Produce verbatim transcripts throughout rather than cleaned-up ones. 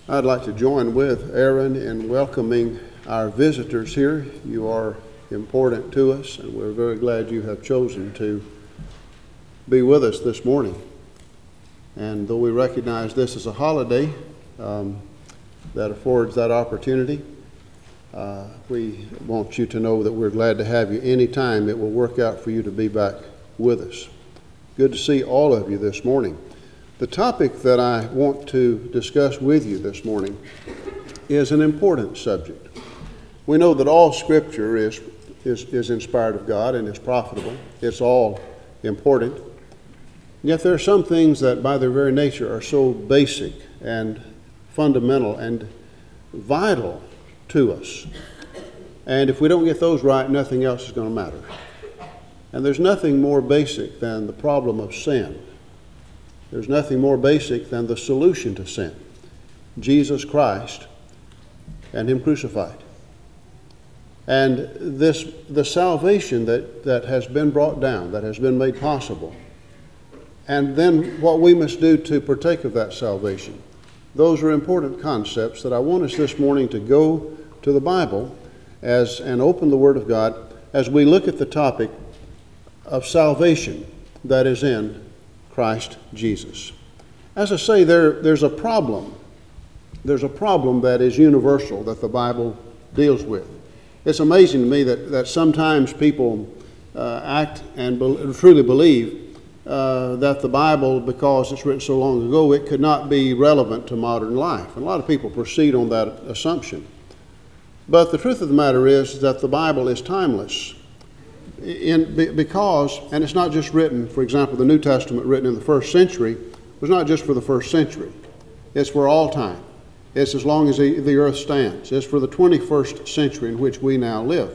I'd like to join with Aaron in welcoming our visitors here. You are important to us, and we're very glad you have chosen to be with us this morning. And though we recognize this as a holiday um, that affords that opportunity, uh, we want you to know that we're glad to have you anytime it will work out for you to be back with us. Good to see all of you this morning. The topic that I want to discuss with you this morning is an important subject. We know that all Scripture is, is, is inspired of God and is profitable. It's all important. Yet there are some things that by their very nature are so basic and fundamental and vital to us. And if we don't get those right, nothing else is going to matter. And there's nothing more basic than the problem of sin. There's nothing more basic than the solution to sin, Jesus Christ and Him crucified. And this, the salvation that, that has been brought down, that has been made possible, and then what we must do to partake of that salvation. Those are important concepts that I want us this morning to go to the Bible as and open the Word of God as we look at the topic of salvation that is in Christ Jesus. As I say, there, there's a problem. There's a problem that is universal that the Bible deals with. It's amazing to me that, that sometimes people uh, act and be, truly believe uh, that the Bible, because it's written so long ago, it could not be relevant to modern life. And a lot of people proceed on that assumption. But the truth of the matter is that the Bible is timeless. In, because, and it's not just written, for example, the New Testament written in the first century was not just for the first century. It's for all time. It's as long as the, the earth stands. It's for the twenty-first century in which we now live.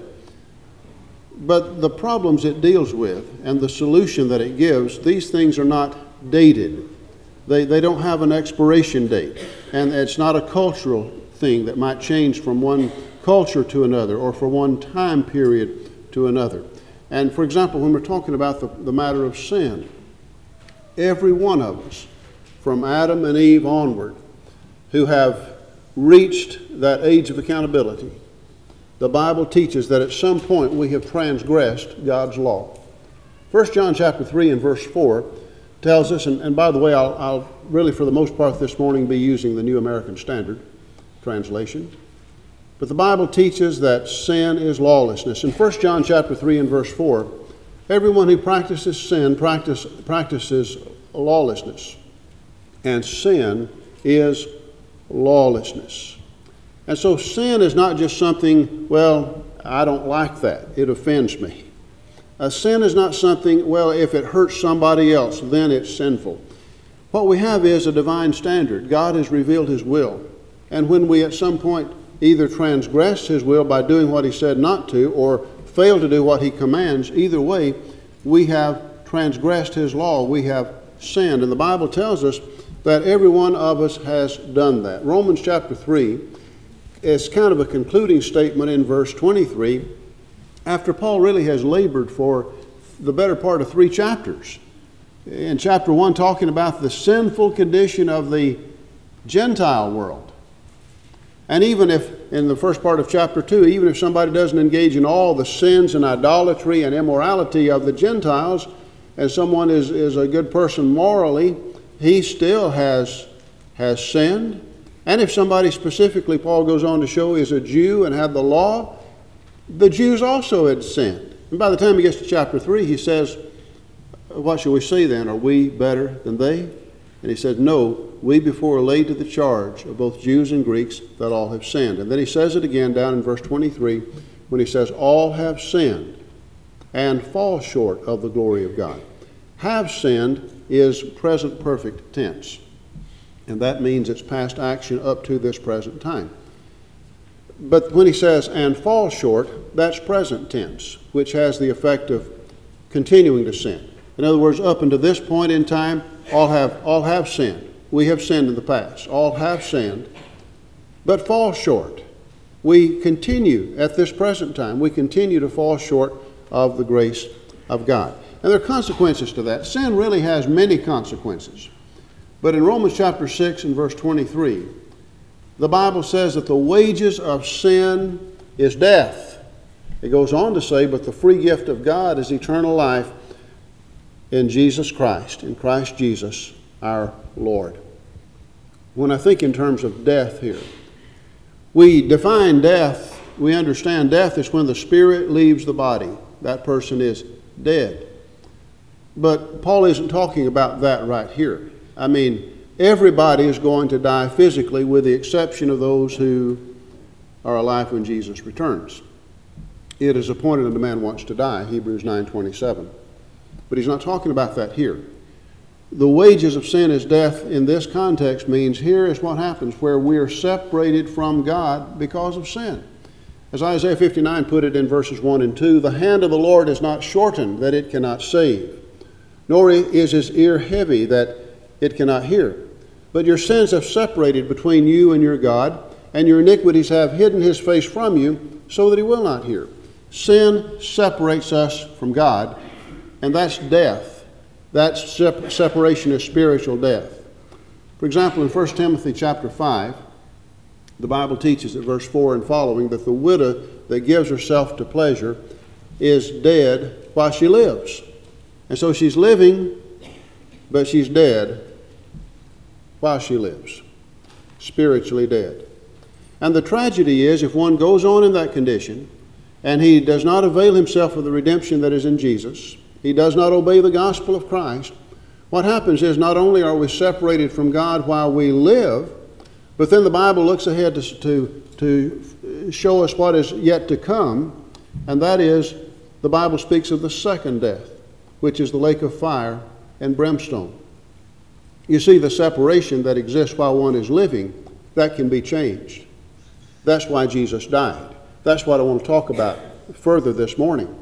But the problems it deals with and the solution that it gives, these things are not dated. They, they don't have an expiration date. And it's not a cultural thing that might change from one culture to another or for one time period to another. And for example, when we're talking about the, the matter of sin, every one of us, from Adam and Eve onward, who have reached that age of accountability, the Bible teaches that at some point we have transgressed God's law. First John chapter three and verse four tells us, and, and by the way, I'll, I'll really for the most part this morning be using the New American Standard translation. But the Bible teaches that sin is lawlessness. In First John chapter three and verse four, everyone who practices sin practice, practices lawlessness. And sin is lawlessness. And so sin is not just something, well, I don't like that. It offends me. A sin is not something, well, if it hurts somebody else, then it's sinful. What we have is a divine standard. God has revealed His will. And when we at some point either transgress His will by doing what He said not to or fail to do what He commands, either way, we have transgressed His law. We have sinned. And the Bible tells us that every one of us has done that. Romans chapter three is kind of a concluding statement in verse twenty-three, after Paul really has labored for the better part of three chapters. In chapter one, talking about the sinful condition of the Gentile world. And even if, in the first part of chapter two, even if somebody doesn't engage in all the sins and idolatry and immorality of the Gentiles, and someone is, is a good person morally, he still has, has sinned. And if somebody specifically, Paul goes on to show, is a Jew and had the law, the Jews also had sinned. And by the time he gets to chapter three, he says, what shall we say then? Are we better than they? And he said, no, we before are laid to the charge of both Jews and Greeks that all have sinned. And then he says it again down in verse twenty-three when he says, all have sinned and fall short of the glory of God. Have sinned is present perfect tense. And that means it's past action up to this present time. But when he says, and fall short, that's present tense, which has the effect of continuing to sin. In other words, up until this point in time, all have, all have sinned. We have sinned in the past. All have sinned, but fall short. We continue at this present time. We continue to fall short of the grace of God. And there are consequences to that. Sin really has many consequences. But in Romans chapter six and verse twenty-three, The Bible says that the wages of sin is death. It goes on to say, but the free gift of God is eternal life in Jesus Christ, in Christ Jesus our Lord. When I think in terms of death here, we define death, we understand death is when the spirit leaves the body. That person is dead. But Paul isn't talking about that right here. I mean, everybody is going to die physically with the exception of those who are alive when Jesus returns. It is appointed that a man wants to die, Hebrews nine twenty-seven. But he's not talking about that here. The wages of sin is death in this context means here is what happens where we are separated from God because of sin. As Isaiah fifty-nine put it in verses one and two, the hand of the Lord is not shortened that it cannot save, nor is his ear heavy that it cannot hear. But your sins have separated between you and your God, and your iniquities have hidden his face from you so that he will not hear. Sin separates us from God, and that's death. That sep- separation is spiritual death. For example, in First Timothy chapter five, the Bible teaches at verse four and following that the widow that gives herself to pleasure is dead while she lives. And so she's living, but she's dead while she lives, spiritually dead. And the tragedy is if one goes on in that condition and he does not avail himself of the redemption that is in Jesus, he does not obey the gospel of Christ, what happens is not only are we separated from God while we live, but then the Bible looks ahead to, to, to show us what is yet to come, and that is the Bible speaks of the second death, which is the lake of fire and brimstone. You see, the separation that exists while one is living, that can be changed. That's why Jesus died. That's what I want to talk about further this morning.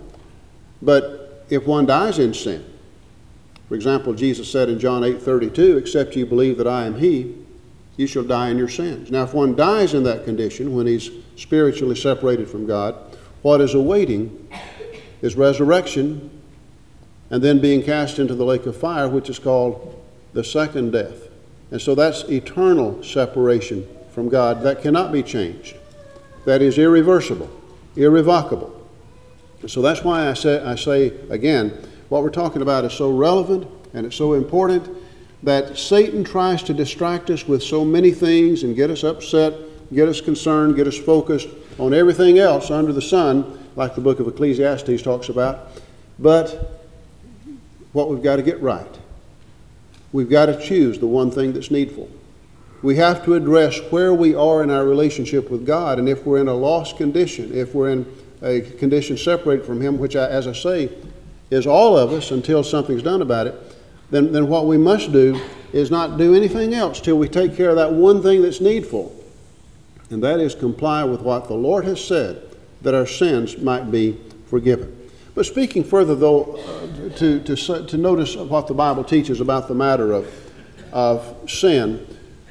But if one dies in sin, for example, Jesus said in John eight thirty-two, except you believe that I am he, you shall die in your sins. Now, if one dies in that condition, when he's spiritually separated from God, what is awaiting is resurrection and then being cast into the lake of fire, which is called the second death. And so that's eternal separation from God that cannot be changed. That is irreversible, irrevocable. And so that's why I say, I say again, what we're talking about is so relevant and it's so important that Satan tries to distract us with so many things and get us upset, get us concerned, get us focused on everything else under the sun, like the book of Ecclesiastes talks about. But what we've got to get right, we've got to choose the one thing that's needful. We have to address where we are in our relationship with God, and if we're in a lost condition, if we're in a condition separated from Him, which, I, as I say, is all of us until something's done about it, then, then what we must do is not do anything else till we take care of that one thing that's needful, and that is comply with what the Lord has said, that our sins might be forgiven. But speaking further, though, uh, to, to, to notice what the Bible teaches about the matter of, of sin,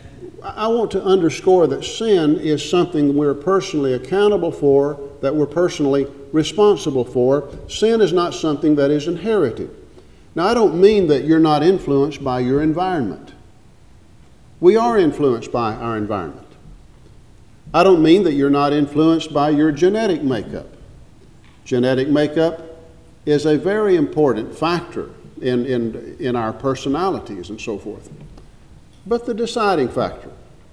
I want to underscore that sin is something we're personally accountable for, that we're personally responsible for. Sin is not something that is inherited. Now, I don't mean that you're not influenced by your environment. We are influenced by our environment. I don't mean that you're not influenced by your genetic makeup. Genetic makeup is a very important factor in, in, in our personalities and so forth. But the deciding factor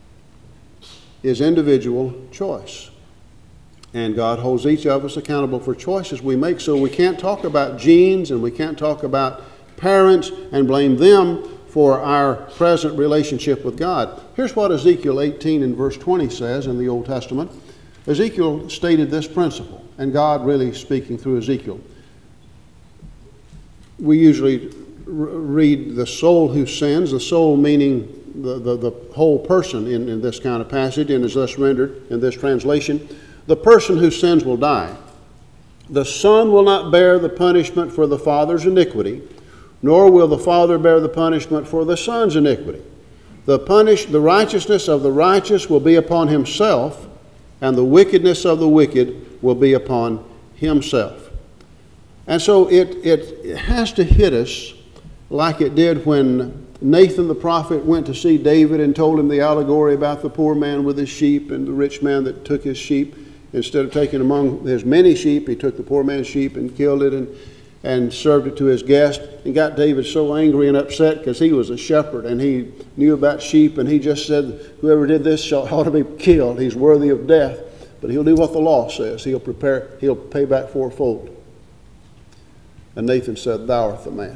is individual choice. And God holds each of us accountable for choices we make, so we can't talk about genes and we can't talk about parents and blame them for our present relationship with God. Here's what Ezekiel eighteen and verse twenty says in the Old Testament. Ezekiel stated this principle, and God really speaking through Ezekiel. We usually read the soul who sins, the soul meaning the, the, the whole person in, in this kind of passage, and is thus rendered in this translation. The person who sins will die. The son will not bear the punishment for the father's iniquity, nor will the father bear the punishment for the son's iniquity. The punish, the righteousness of the righteous will be upon himself, and the wickedness of the wicked will be upon himself. And so it, it has to hit us like it did when Nathan the prophet went to see David and told him the allegory about the poor man with his sheep and the rich man that took his sheep. Instead of taking among his many sheep, he took the poor man's sheep and killed it and, and served it to his guest, and got David so angry and upset because he was a shepherd and he knew about sheep, and he just said, whoever did this shall, ought to be killed. He's worthy of death. But he'll do what the law says. He'll prepare, he'll pay back fourfold. And Nathan said, thou art the man.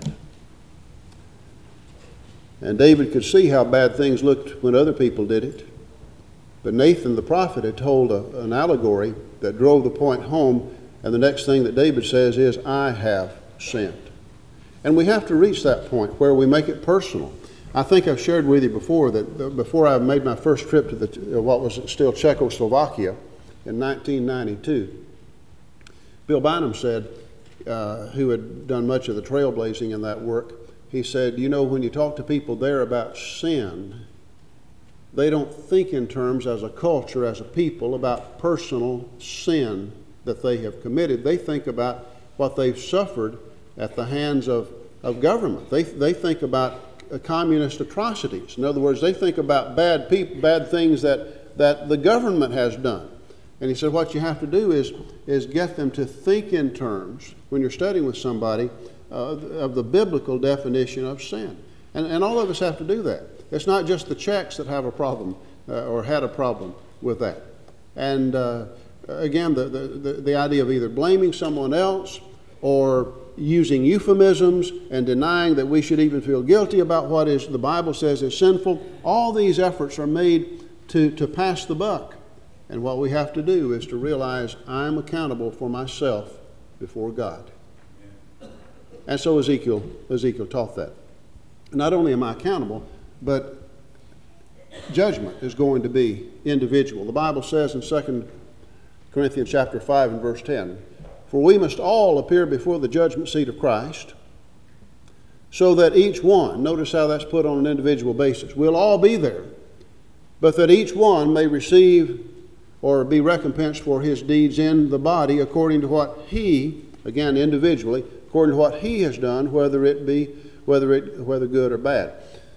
And David could see how bad things looked when other people did it. But Nathan the prophet had told a, an allegory that drove the point home, and the next thing that David says is, I have sinned. And we have to reach that point where we make it personal. I think I've shared with you before that before I made my first trip to the, what was still Czechoslovakia in nineteen ninety-two, Bill Bynum said, uh, who had done much of the trailblazing in that work, he said, you know, when you talk to people there about sin, they don't think in terms as a culture, as a people, about personal sin that they have committed. They think about what they've suffered at the hands of, of government. They, they think about uh, communist atrocities. In other words, they think about bad people, bad things that, that the government has done. And he said what you have to do is, is get them to think in terms, when you're studying with somebody, uh, of the biblical definition of sin. And, and all of us have to do that. It's not just the Czechs that have a problem uh, or had a problem with that. And uh, again, the, the, the idea of either blaming someone else or using euphemisms and denying that we should even feel guilty about what is the Bible says is sinful, all these efforts are made to, to pass the buck. And what we have to do is to realize I'm accountable for myself before God. And so Ezekiel, Ezekiel taught that. Not only am I accountable, but judgment is going to be individual. The Bible says in Second Corinthians chapter five and verse ten, for we must all appear before the judgment seat of Christ, so that each one, notice how that's put on an individual basis, we'll all be there, but that each one may receive or be recompensed for his deeds in the body according to what he, again individually, according to what he has done, whether it be whether it whether good or bad.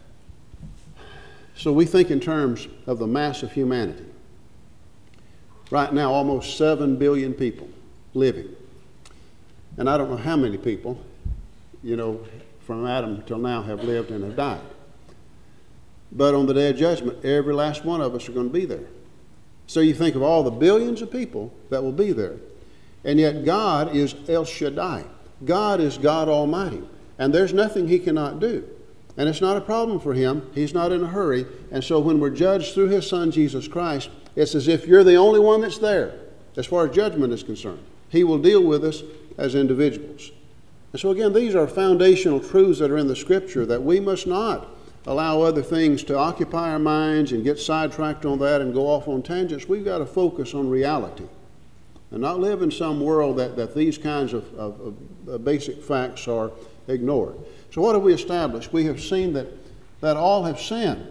So we think in terms of the mass of humanity. Right now, almost seven billion people living. And I don't know how many people, you know, from Adam till now have lived and have died. But on the day of judgment, every last one of us are going to be there. So you think of all the billions of people that will be there. And yet God is El Shaddai. God is God Almighty. And there's nothing he cannot do. And it's not a problem for him. He's not in a hurry. And so when we're judged through his Son, Jesus Christ, it's as if you're the only one that's there as far as judgment is concerned. He will deal with us as individuals. And so again, these are foundational truths that are in the Scripture that we must not allow other things to occupy our minds and get sidetracked on that and go off on tangents. We've got to focus on reality and not live in some world that, that these kinds of, of, of basic facts are ignored. So what have we established? We have seen that, that all have sinned,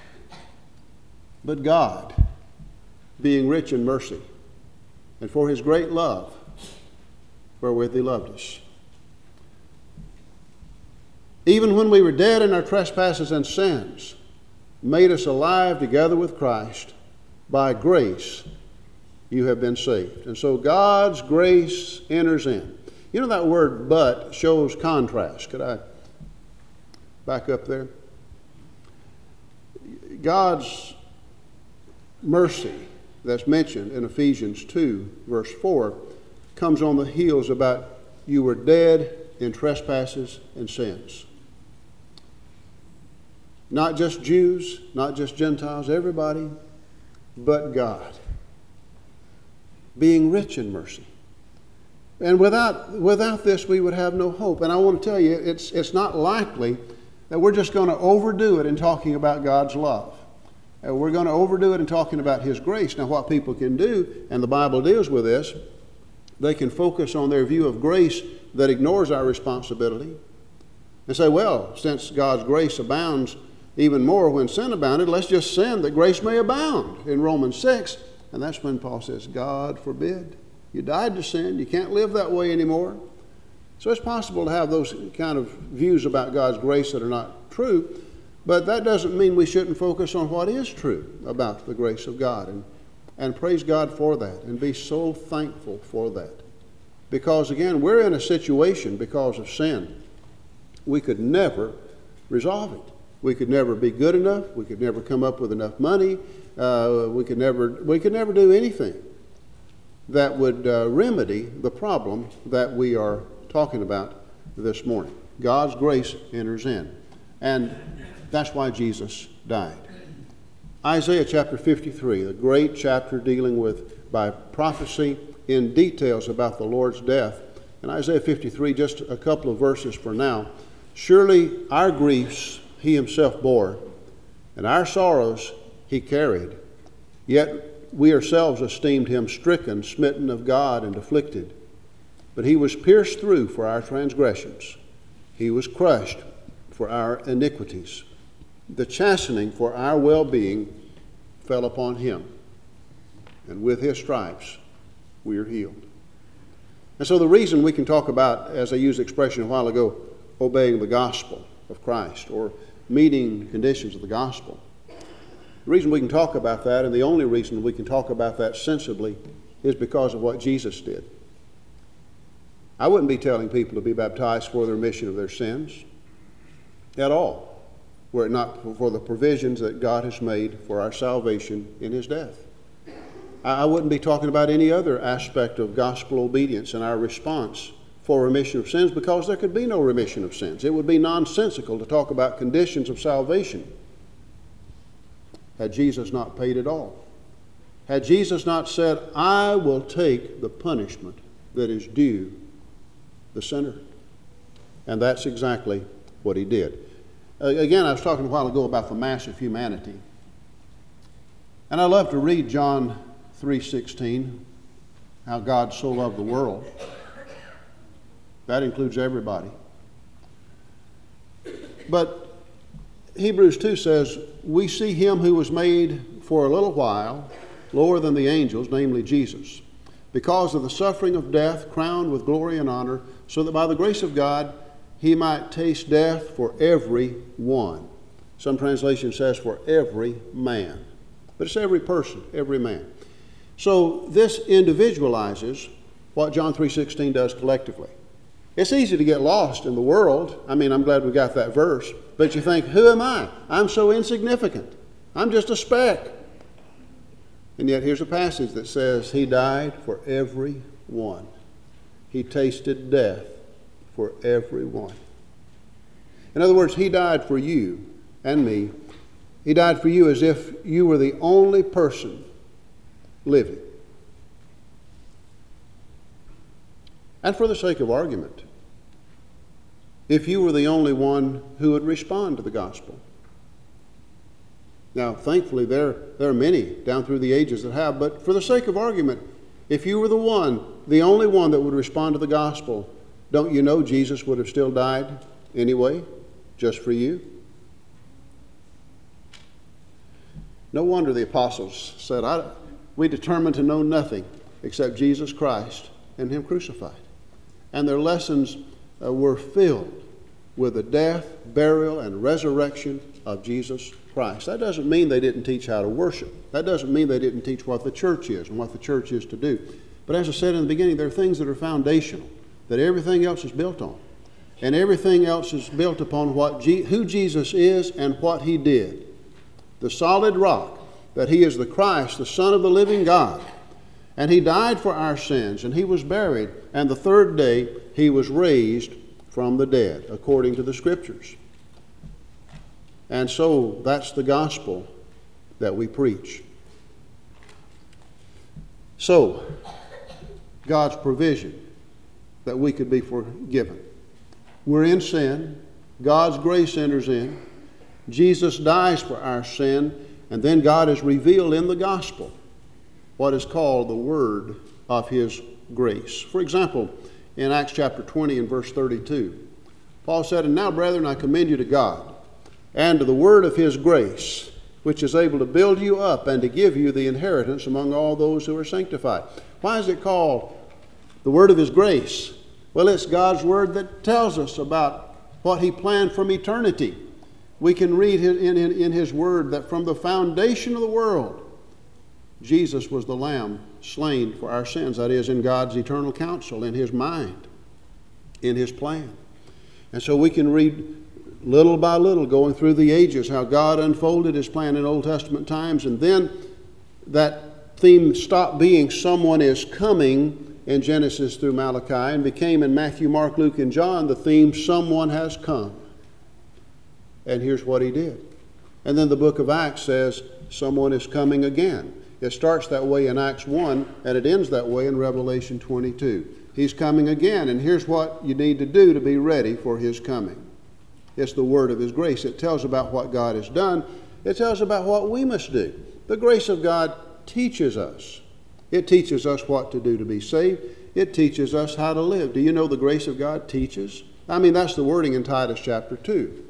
but God, being rich in mercy, and for his great love, wherewith he loved us. Even when we were dead in our trespasses and sins, made us alive together with Christ. By grace you have been saved. And so God's grace enters in. You know that word but shows contrast. Could I back up there? God's mercy that's mentioned in Ephesians two, verse four, comes on the heels about you were dead in trespasses and sins. Not just Jews, not just Gentiles, everybody but God. Being rich in mercy. And without, without this, we would have no hope. And I want to tell you, it's, it's not likely that we're just going to overdo it in talking about God's love. And we're going to overdo it in talking about his grace. Now, what people can do, and the Bible deals with this, they can focus on their view of grace that ignores our responsibility and say, well, since God's grace abounds even more when sin abounded, let's just sin that grace may abound in Romans six. And that's when Paul says, God forbid. You died to sin. You can't live that way anymore. So it's possible to have those kind of views about God's grace that are not true. But that doesn't mean we shouldn't focus on what is true about the grace of God and, and praise God for that and be so thankful for that. Because again, we're in a situation because of sin. We could never resolve it. We could never be good enough. We could never come up with enough money. Uh, we could never we could never do anything that would uh, remedy the problem that we are talking about this morning. God's grace enters in. And that's why Jesus died. Isaiah chapter fifty-three, the great chapter dealing with, by prophecy, in details about the Lord's death. In Isaiah fifty-three, just a couple of verses for now. Surely our griefs he himself bore, and our sorrows he carried. Yet we ourselves esteemed him stricken, smitten of God, and afflicted. But he was pierced through for our transgressions. He was crushed for our iniquities. The chastening for our well-being fell upon him, and with his stripes we are healed. And so the reason we can talk about, as I used the expression a while ago, obeying the gospel of Christ or meeting conditions of the gospel, the reason we can talk about that, and the only reason we can talk about that sensibly, is because of what Jesus did. I wouldn't be telling people to be baptized for the remission of their sins at all, were it not for the provisions that God has made for our salvation in his death. I wouldn't be talking about any other aspect of gospel obedience and our response for remission of sins, because there could be no remission of sins. It would be nonsensical to talk about conditions of salvation had Jesus not paid it all. Had Jesus not said, I will take the punishment that is due the sinner. And that's exactly what he did. Again, I was talking a while ago about the mass of humanity. And I love to read John three sixteen, how God so loved the world. That includes everybody. But Hebrews two says, we see him who was made for a little while lower than the angels, namely Jesus, because of the suffering of death, crowned with glory and honor, so that by the grace of God he might taste death for every one. Some translation says for every man. But it's every person, every man. So this individualizes what John three sixteen does collectively. It's easy to get lost in the world. I mean, I'm glad we got that verse. But you think, who am I? I'm so insignificant. I'm just a speck. And yet here's a passage that says he died for every one. He tasted death for everyone. In other words, he died for you and me. He died for you as if you were the only person living. And for the sake of argument, if you were the only one who would respond to the gospel. Now, thankfully, there, there are many down through the ages that have, but for the sake of argument, if you were the one, the only one that would respond to the gospel, don't you know Jesus would have still died anyway, just for you? No wonder the apostles said, I, we determined to know nothing except Jesus Christ and him crucified. And their lessons uh, were filled with the death, burial, and resurrection of Jesus Christ. That doesn't mean they didn't teach how to worship. That doesn't mean they didn't teach what the church is and what the church is to do. But as I said in the beginning, there are things that are foundational, that everything else is built on. And everything else is built upon what Je- who Jesus is and what he did. The solid rock, that he is the Christ, the Son of the living God. And he died for our sins, and he was buried, and the third day he was raised from the dead, according to the Scriptures. And so that's the gospel that we preach. So, God's provision that we could be forgiven. We're in sin. God's grace enters in. Jesus dies for our sin, and then God is revealed in the gospel what is called the word of his grace. For example, in Acts chapter twenty and verse thirty-two, Paul said, And now, brethren, I commend you to God and to the word of his grace, which is able to build you up and to give you the inheritance among all those who are sanctified. Why is it called the word of his grace? Well, it's God's word that tells us about what he planned from eternity. We can read in, in, in His Word that from the foundation of the world, Jesus was the Lamb slain for our sins. That is, in God's eternal counsel, in His mind, in His plan. And so we can read little by little, going through the ages, how God unfolded His plan in Old Testament times. And then that theme stopped being someone is coming in Genesis through Malachi and became in Matthew, Mark, Luke, and John the theme someone has come. And here's what He did. And then the book of Acts says someone is coming again. It starts that way in Acts one, and it ends that way in Revelation twenty-two. He's coming again, and here's what you need to do to be ready for His coming. It's the word of His grace. It tells about what God has done. It tells about what we must do. The grace of God teaches us. It teaches us what to do to be saved. It teaches us how to live. Do you know the grace of God teaches? I mean, that's the wording in Titus chapter two.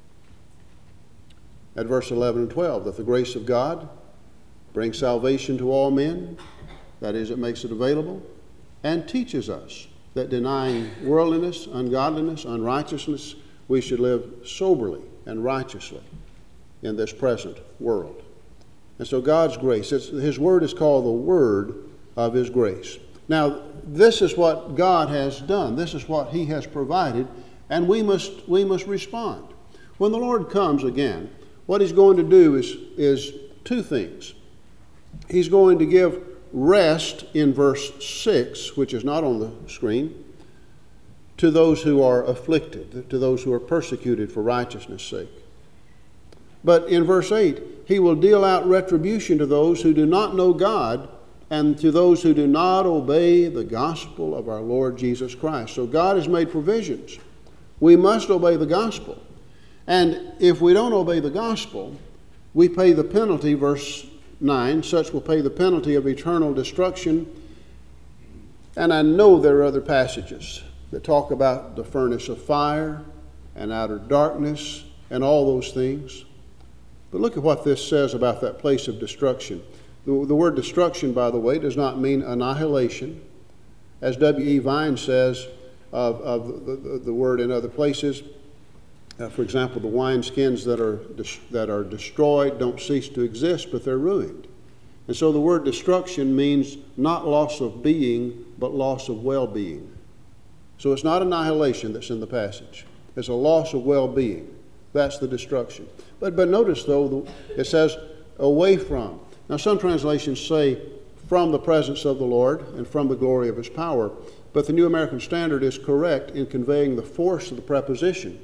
At verse eleven and twelve, that the grace of God brings salvation to all men, that is, it makes it available, and teaches us that denying worldliness, ungodliness, unrighteousness, we should live soberly and righteously in this present world. And so God's grace, it's, His Word is called the Word of His grace. Now, this is what God has done. This is what He has provided, and we must, we must respond. When the Lord comes again, what He's going to do is, is two things. He's going to give rest in verse six, which is not on the screen, to those who are afflicted, to those who are persecuted for righteousness' sake. But in verse eight, He will deal out retribution to those who do not know God and to those who do not obey the gospel of our Lord Jesus Christ. So God has made provisions. We must obey the gospel. And if we don't obey the gospel, we pay the penalty, verse nine, such will pay the penalty of eternal destruction. And I know there are other passages that talk about the furnace of fire and outer darkness and all those things. But look at what this says about that place of destruction. The, the word destruction, by the way, does not mean annihilation. As W E Vine says of, of the, the, the word in other places, uh, for example, the wineskins that are, that are destroyed don't cease to exist, but they're ruined. And so the word destruction means not loss of being, but loss of well-being. So it's not annihilation that's in the passage. It's a loss of well-being. That's the destruction. But, but notice, though, it says away from. Now, some translations say from the presence of the Lord and from the glory of His power. But the New American Standard is correct in conveying the force of the preposition.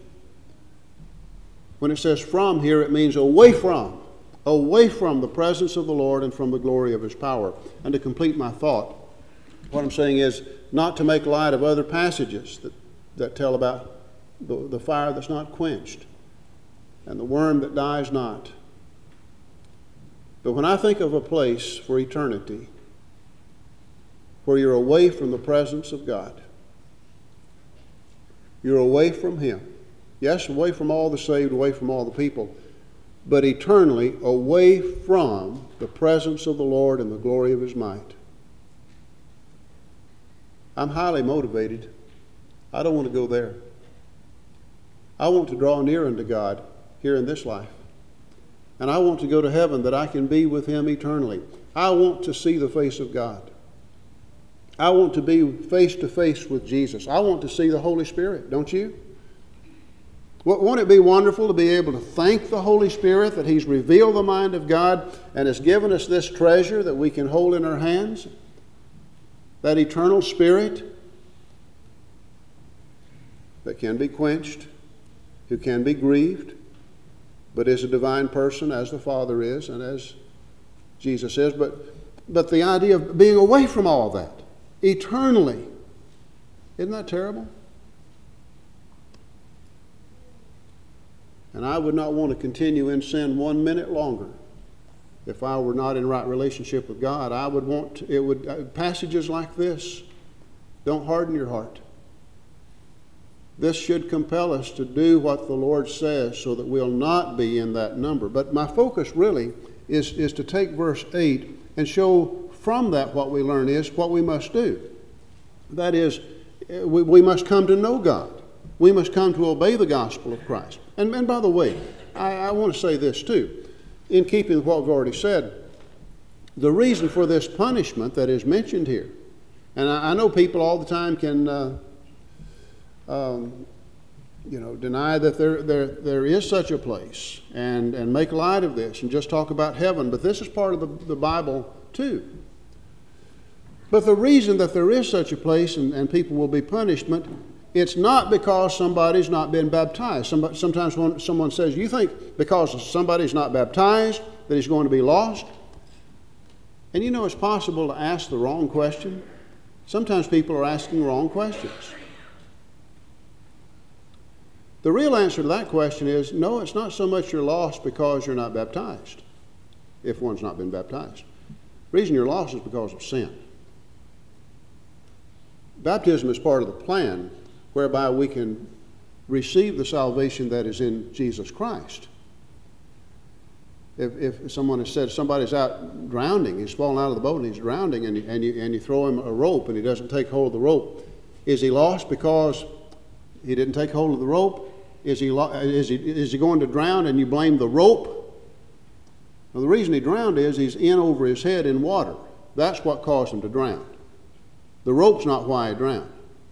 When it says from here, it means away from. Away from the presence of the Lord and from the glory of His power. And to complete my thought, what I'm saying is not to make light of other passages that, that tell about the, the fire that's not quenched and the worm that dies not. But when I think of a place for eternity where you're away from the presence of God, you're away from Him. Yes, away from all the saved, away from all the people, but eternally away from the presence of the Lord and the glory of His might. I'm highly motivated. I don't want to go there. I want to draw near unto God here in this life. And I want to go to heaven that I can be with Him eternally. I want to see the face of God. I want to be face to face with Jesus. I want to see the Holy Spirit, don't you? Won't it be wonderful to be able to thank the Holy Spirit that He's revealed the mind of God and has given us this treasure that we can hold in our hands? That eternal Spirit that can be quenched, who can be grieved, but is a divine person as the Father is and as Jesus is. But, but the idea of being away from all that, eternally, isn't that terrible? And I would not want to continue in sin one minute longer. If I were not in right relationship with God, I would want to, it would, uh, passages like this, don't harden your heart. This should compel us to do what the Lord says so that we'll not be in that number. But my focus really is, is to take verse eight and show from that what we learn is what we must do. That is, we, we must come to know God. We must come to obey the gospel of Christ. And, and by the way, I, I want to say this too. In keeping with what we've already said, the reason for this punishment that is mentioned here, and I, I know people all the time can, uh, um, you know, deny that there, there, there is such a place and, and make light of this and just talk about heaven, but this is part of the, the Bible too. But the reason that there is such a place and, and people will be punishment, it's not because somebody's not been baptized. Somebody, sometimes when someone says, you think because somebody's not baptized that he's going to be lost? And you know it's possible to ask the wrong question. Sometimes people are asking wrong questions. The real answer to that question is, no, it's not so much you're lost because you're not baptized, if one's not been baptized. The reason you're lost is because of sin. Baptism is part of the plan whereby we can receive the salvation that is in Jesus Christ. If, if someone has said somebody's out drowning, he's fallen out of the boat and he's drowning, and you, and, you, and you throw him a rope and he doesn't take hold of the rope, is he lost because he didn't take hold of the rope? Is he, is he, is he going to drown and you blame the rope? Well, the reason he drowned is he's in over his head in water. That's what caused him to drown. The rope's not why he drowned.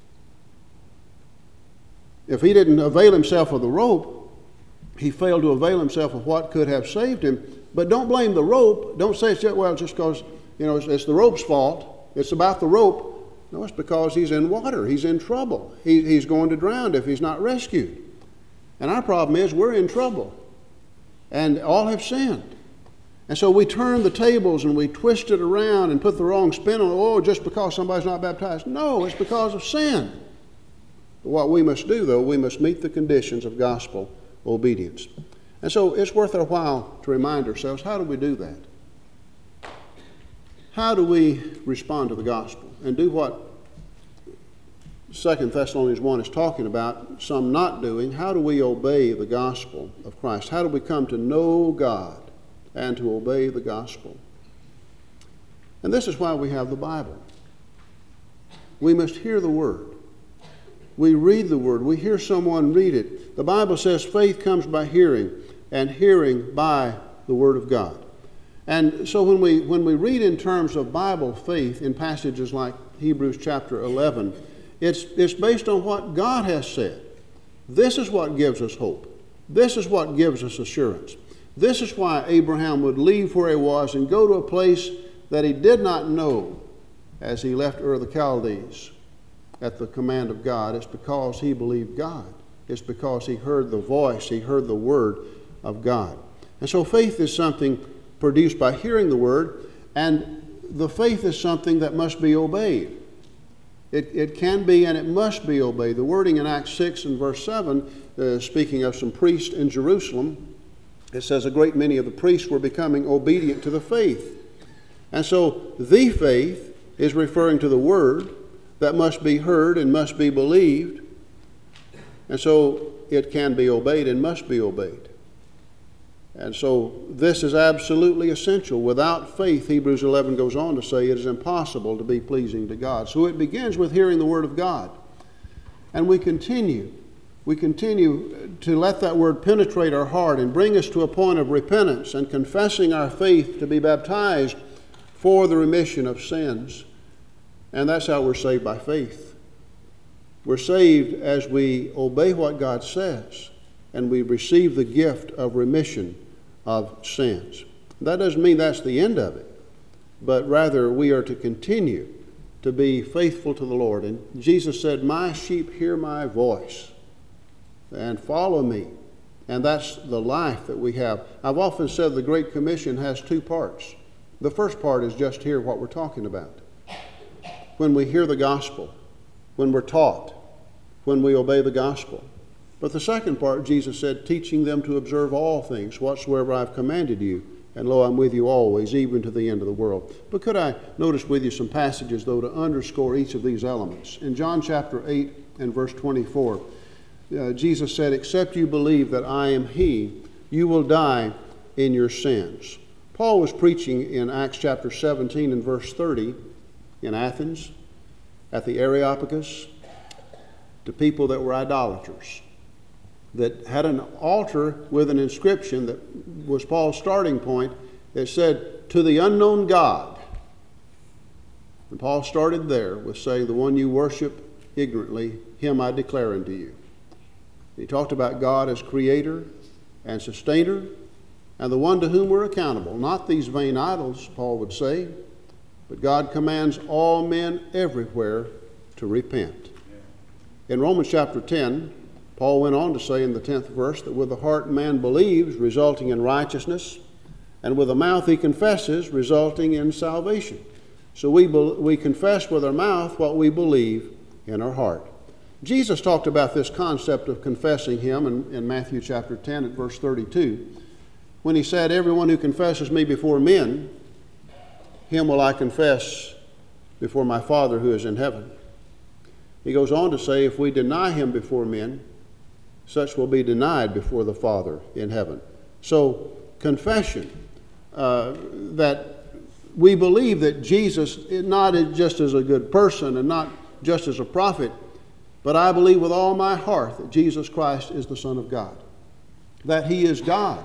If he didn't avail himself of the rope, he failed to avail himself of what could have saved him. But don't blame the rope. Don't say, well, just because, you know, it's, it's the rope's fault. It's about the rope. No, it's because he's in water. He's in trouble. He, he's going to drown if he's not rescued. And our problem is we're in trouble. And all have sinned. And so we turn the tables and we twist it around and put the wrong spin on it. Oh, just because somebody's not baptized. No, it's because of sin. But what we must do, though, we must meet the conditions of gospel obedience. And so it's worth our while to remind ourselves, how do we do that? How do we respond to the gospel and do what Second Thessalonians one is talking about, some not doing? How do we obey the gospel of Christ? How do we come to know God and to obey the gospel? And this is why we have the Bible. We must hear the word. We read the word. We hear someone read it. The Bible says faith comes by hearing, and hearing by the word of God. And so when we when we read in terms of Bible faith in passages like Hebrews chapter eleven, it's it's based on what God has said. This is what gives us hope. This is what gives us assurance. This is why Abraham would leave where he was and go to a place that he did not know as he left Ur of the Chaldees at the command of God. It's because he believed God. It's because he heard the voice, he heard the word of God. And so faith is something produced by hearing the word, and the faith is something that must be obeyed. It, it can be and it must be obeyed. The wording in Acts six and verse seven, uh, speaking of some priests in Jerusalem, it says a great many of the priests were becoming obedient to the faith. And so the faith is referring to the word that must be heard and must be believed. And so it can be obeyed and must be obeyed. And so this is absolutely essential. Without faith, Hebrews eleven goes on to say, it is impossible to be pleasing to God. So it begins with hearing the word of God. And we continue. We continue to let that word penetrate our heart and bring us to a point of repentance and confessing our faith to be baptized for the remission of sins. And that's how we're saved, by faith. We're saved as we obey what God says and we receive the gift of remission of sins. That doesn't mean that's the end of it, but rather we are to continue to be faithful to the Lord. And Jesus said, my sheep hear my voice and follow me. And that's the life that we have. I've often said the Great Commission has two parts. The first part is just hear what we're talking about. When we hear the gospel, when we're taught, when we obey the gospel. But the second part, Jesus said, teaching them to observe all things, whatsoever I've commanded you. And lo, I'm with you always, even to the end of the world. But could I notice with you some passages, though, to underscore each of these elements? In John chapter eight and verse twenty-four, uh, Jesus said, except you believe that I am he, you will die in your sins. Paul was preaching in Acts chapter seventeen and verse thirty in Athens at the Areopagus to people that were idolaters. that had an altar with an inscription that was Paul's starting point. It said, "To the unknown God." And Paul started there with saying, "The one you worship ignorantly, him I declare unto you." He talked about God as creator and sustainer, and the one to whom we're accountable. Not these vain idols, Paul would say, but God commands all men everywhere to repent. In Romans chapter ten, Paul went on to say in the tenth verse that with the heart man believes, resulting in righteousness, and with the mouth he confesses, resulting in salvation. So we, we confess with our mouth what we believe in our heart. Jesus talked about this concept of confessing him in, in Matthew chapter ten at verse thirty-two, when he said, "Everyone who confesses me before men, him will I confess before my Father who is in heaven." He goes on to say, if we deny him before men, such will be denied before the Father in heaven. So confession, uh, that we believe that Jesus is not just as a good person and not just as a prophet, but I believe with all my heart that Jesus Christ is the Son of God, that he is God,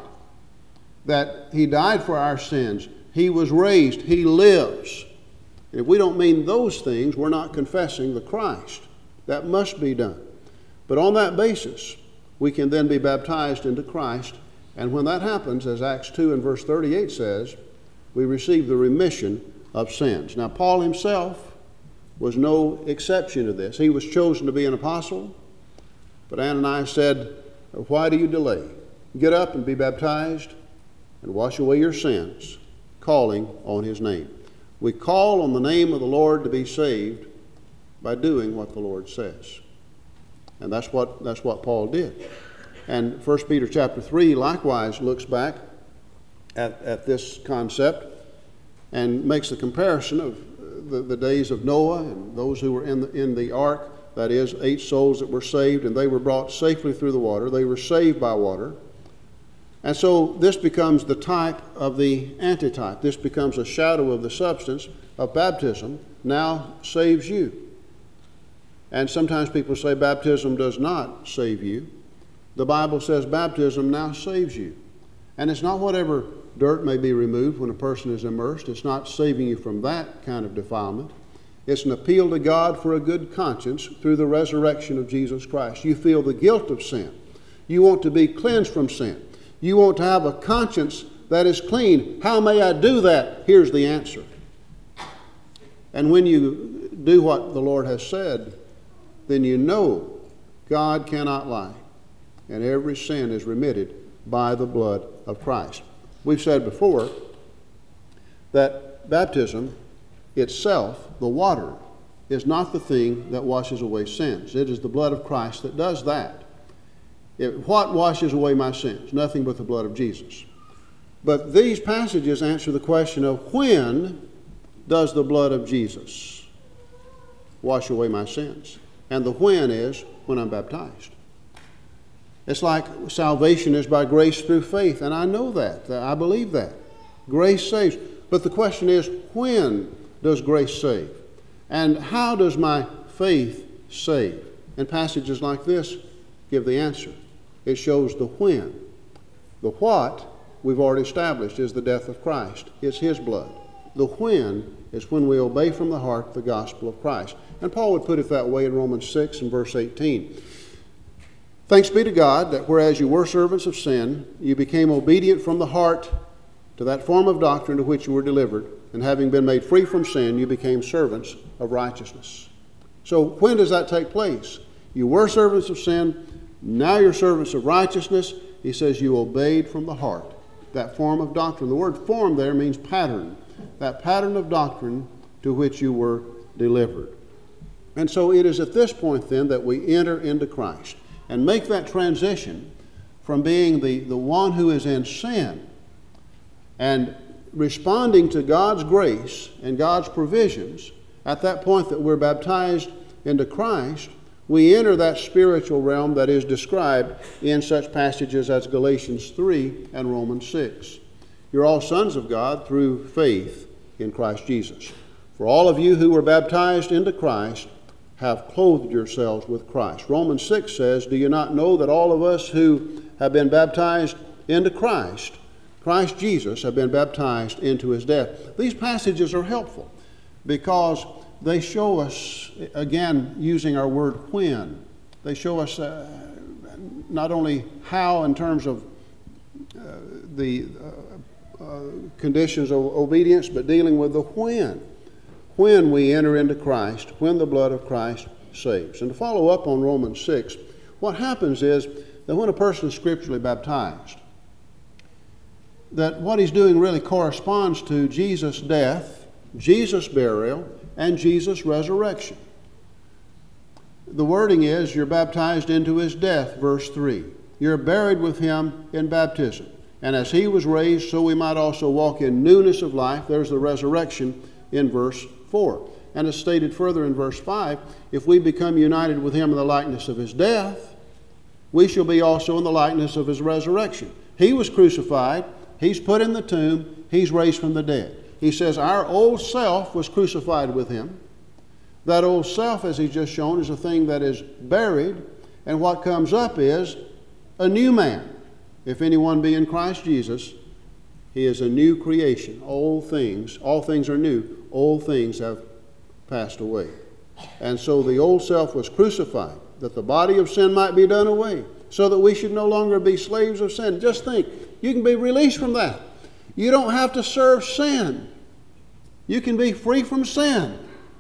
that he died for our sins, he was raised, he lives. If we don't mean those things, we're not confessing the Christ. That must be done. But on that basis, we can then be baptized into Christ, and when that happens, as Acts two and verse thirty-eight says, we receive the remission of sins. Now, Paul himself was no exception to this. He was chosen to be an apostle, but Ananias said, "Why do you delay? Get up and be baptized and wash away your sins, calling on his name." We call on the name of the Lord to be saved by doing what the Lord says. And that's what that's what Paul did. And First Peter chapter three likewise looks back at, at this concept and makes the comparison of the, the days of Noah and those who were in the, in the ark, that is, eight souls that were saved, and they were brought safely through the water. They were saved by water. And so this becomes the type of the antitype. This becomes a shadow of the substance of baptism now saves you. And sometimes people say baptism does not save you. The Bible says baptism now saves you. And it's not whatever dirt may be removed when a person is immersed. It's not saving you from that kind of defilement. It's an appeal to God for a good conscience through the resurrection of Jesus Christ. You feel the guilt of sin. You want to be cleansed from sin. You want to have a conscience that is clean. How may I do that? Here's the answer. And when you do what the Lord has said, then you know God cannot lie, and every sin is remitted by the blood of Christ. We've said before that baptism itself, the water, is not the thing that washes away sins. It is the blood of Christ that does that. It, what washes away my sins? Nothing but the blood of Jesus. But these passages answer the question of when does the blood of Jesus wash away my sins? And the when is when I'm baptized. It's like salvation is by grace through faith, and I know that. I believe that. Grace saves. But the question is, when does grace save? And how does my faith save? And passages like this give the answer. It shows the when. The what, we've already established, is the death of Christ. It's his blood. The when is when we obey from the heart the gospel of Christ. And Paul would put it that way in Romans six and verse eighteen. Thanks be to God that whereas you were servants of sin, you became obedient from the heart to that form of doctrine to which you were delivered, and having been made free from sin, you became servants of righteousness. So when does that take place? You were servants of sin, now you're servants of righteousness. He says you obeyed from the heart that form of doctrine. The word form there means pattern. That pattern of doctrine to which you were delivered. And so it is at this point then that we enter into Christ and make that transition from being the, the one who is in sin and responding to God's grace and God's provisions. At that point that we're baptized into Christ, we enter that spiritual realm that is described in such passages as Galatians three and Romans six. You're all sons of God through faith in Christ Jesus. For all of you who were baptized into Christ have clothed yourselves with Christ. Romans six says, do you not know that all of us who have been baptized into Christ, Christ Jesus, have been baptized into his death? These passages are helpful because they show us, again, using our word when, they show us uh, not only how in terms of uh, the uh, uh, conditions of obedience, but dealing with the when. When we enter into Christ, when the blood of Christ saves. And to follow up on Romans six, what happens is that when a person is scripturally baptized, that what he's doing really corresponds to Jesus' death, Jesus' burial, and Jesus' resurrection. The wording is, you're baptized into his death, verse three. You're buried with him in baptism. And as he was raised, so we might also walk in newness of life. There's the resurrection in verse four. And as stated further in verse five, if we become united with him in the likeness of his death, we shall be also in the likeness of his resurrection. He was crucified, he's put in the tomb, he's raised from the dead. He says our old self was crucified with him. That old self, as he's just shown, is a thing that is buried, and what comes up is a new man. If anyone be in Christ Jesus, he is a new creation. Old things, all things are new. Old things have passed away. And so the old self was crucified, that the body of sin might be done away, so that we should no longer be slaves of sin. Just think, you can be released from that. You don't have to serve sin. You can be free from sin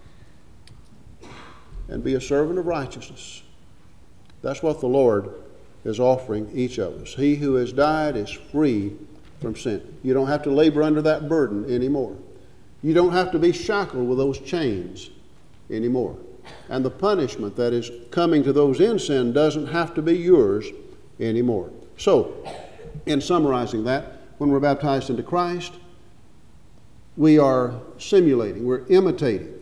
and be a servant of righteousness. That's what the Lord is offering each of us. He who has died is free from sin. You don't have to labor under that burden anymore. You don't have to be shackled with those chains anymore. And the punishment that is coming to those in sin doesn't have to be yours anymore. So, in summarizing that, when we're baptized into Christ, we are simulating, we're imitating.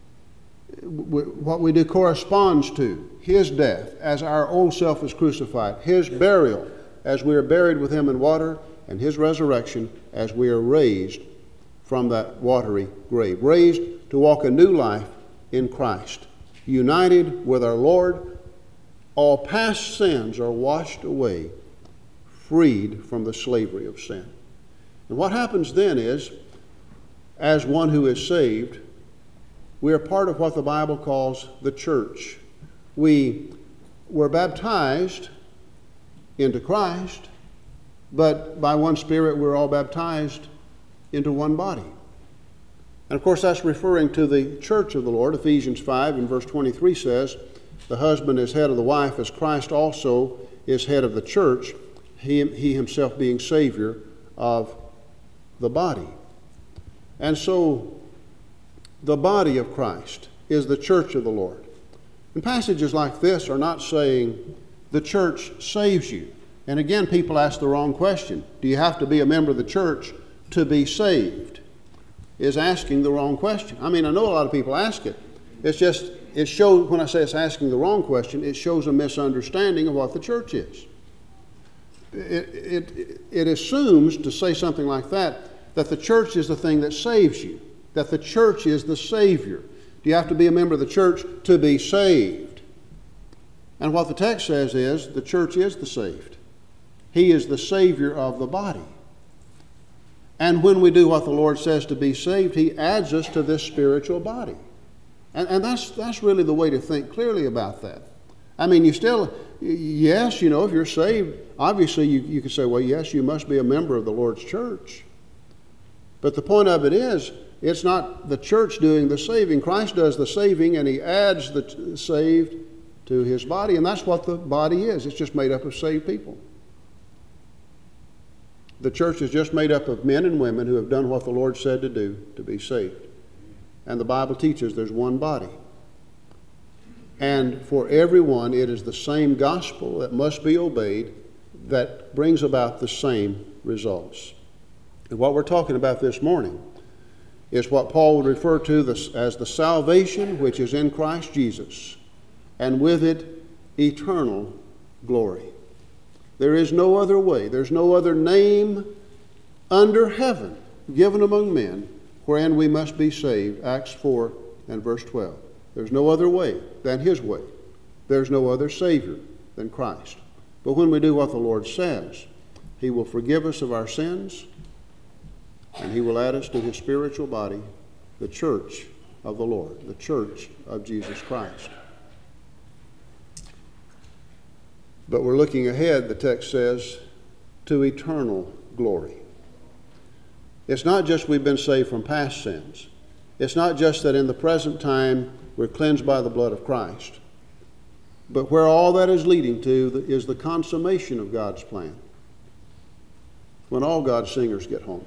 What we do corresponds to his death as our old self is crucified, his burial as we are buried with him in water, and his resurrection as we are raised from that watery grave. Raised to walk a new life in Christ. United with our Lord, all past sins are washed away, freed from the slavery of sin. And what happens then is, as one who is saved, we are part of what the Bible calls the church. We were baptized into Christ, but by one Spirit we're all baptized into one body. And of course that's referring to the church of the Lord. Ephesians five and verse twenty-three says, the husband is head of the wife as Christ also is head of the church, he, he himself being Savior of the body. And so the body of Christ is the church of the Lord. And passages like this are not saying the church saves you. And again, people ask the wrong question. Do you have to be a member of the church to be saved? Is asking the wrong question. I mean, I know a lot of people ask it. It's just, it shows, when I say it's asking the wrong question, it shows a misunderstanding of what the church is. It, it, it assumes, to say something like that, that the church is the thing that saves you, that the church is the Savior. Do you have to be a member of the church to be saved? And what the text says is, the church is the saved. He is the Savior of the body. And when we do what the Lord says to be saved, He adds us to this spiritual body. And, and that's, that's really the way to think clearly about that. I mean, you still, yes, you know, if you're saved, obviously you, you can say, well, yes, you must be a member of the Lord's church. But the point of it is, it's not the church doing the saving. Christ does the saving, and He adds the t- saved to His body. And that's what the body is. It's just made up of saved people. The church is just made up of men and women who have done what the Lord said to do to be saved. And the Bible teaches there's one body. And for everyone, it is the same gospel that must be obeyed that brings about the same results. And what we're talking about this morning is what Paul would refer to as the salvation which is in Christ Jesus, and with it, eternal glory. There is no other way, there's no other name under heaven given among men wherein we must be saved. Acts four and verse twelve. There's no other way than His way. There's no other Savior than Christ. But when we do what the Lord says, He will forgive us of our sins, and He will add us to His spiritual body, the church of the Lord, the church of Jesus Christ. But we're looking ahead, the text says, to eternal glory. It's not just we've been saved from past sins. It's not just that in the present time we're cleansed by the blood of Christ. But where all that is leading to is the consummation of God's plan. When all God's singers get home.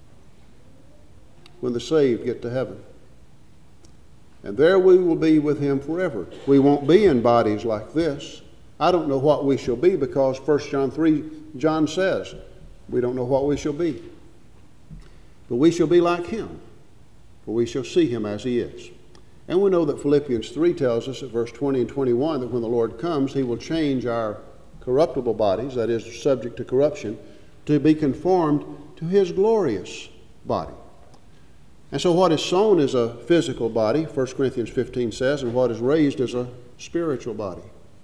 When the saved get to heaven. And there we will be with Him forever. We won't be in bodies like this. I don't know what we shall be, because First John three, John says, we don't know what we shall be. But we shall be like Him, for we shall see Him as He is. And we know that Philippians three tells us at verse twenty and twenty-one that when the Lord comes, He will change our corruptible bodies, that is, subject to corruption, to be conformed to His glorious body. And so what is sown is a physical body, First Corinthians fifteen says, and what is raised is a spiritual body.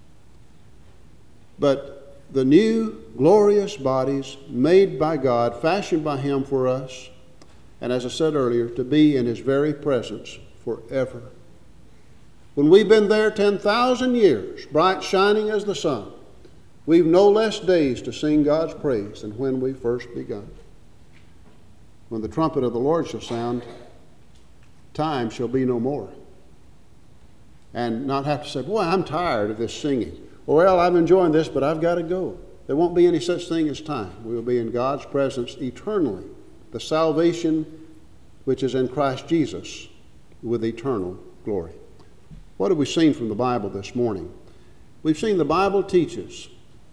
But the new glorious bodies made by God, fashioned by Him for us, and as I said earlier, to be in His very presence forever. When we've been there ten thousand years, bright shining as the sun, we've no less days to sing God's praise than when we first begun. When the trumpet of the Lord shall sound, time shall be no more. And not have to say, boy, I'm tired of this singing. Well, I'm enjoying this, but I've got to go. There won't be any such thing as time. We will be in God's presence eternally. The salvation which is in Christ Jesus with eternal glory. What have we seen from the Bible this morning? We've seen the Bible teaches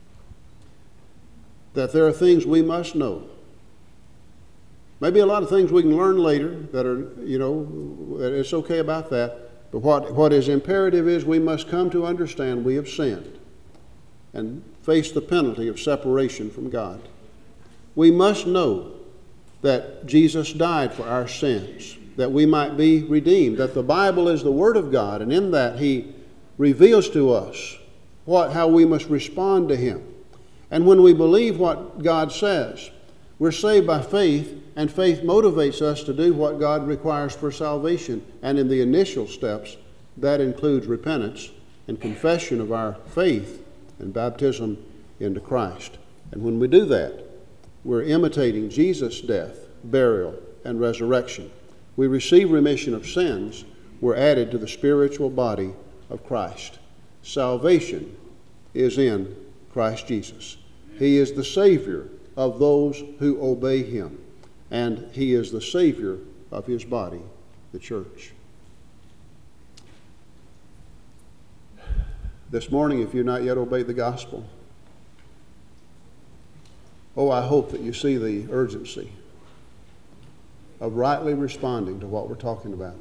that there are things we must know. Maybe a lot of things we can learn later that are, you know, it's okay about that. But what, what is imperative is we must come to understand we have sinned and face the penalty of separation from God. We must know that Jesus died for our sins, that we might be redeemed, that the Bible is the Word of God, and in that He reveals to us what, how we must respond to Him. And when we believe what God says, we're saved by faith, and faith motivates us to do what God requires for salvation. And in the initial steps, that includes repentance and confession of our faith and baptism into Christ. And when we do that, we're imitating Jesus' death, burial, and resurrection. We receive remission of sins. We're added to the spiritual body of Christ. Salvation is in Christ Jesus. He is the Savior of those who obey Him. And He is the Savior of His body, the church. This morning, if you've not yet obeyed the gospel, oh, I hope that you see the urgency of rightly responding to what we're talking about.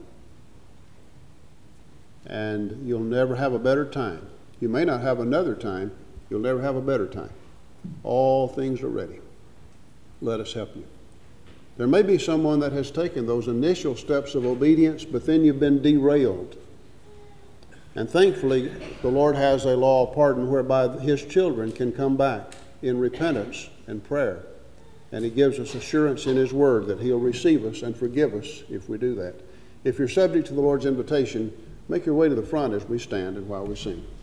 And you'll never have a better time. You may not have another time. You'll never have a better time. All things are ready. Let us help you. There may be someone that has taken those initial steps of obedience, but then you've been derailed. And thankfully, the Lord has a law of pardon whereby His children can come back in repentance and prayer. And He gives us assurance in His Word that He'll receive us and forgive us if we do that. If you're subject to the Lord's invitation, make your way to the front as we stand and while we sing.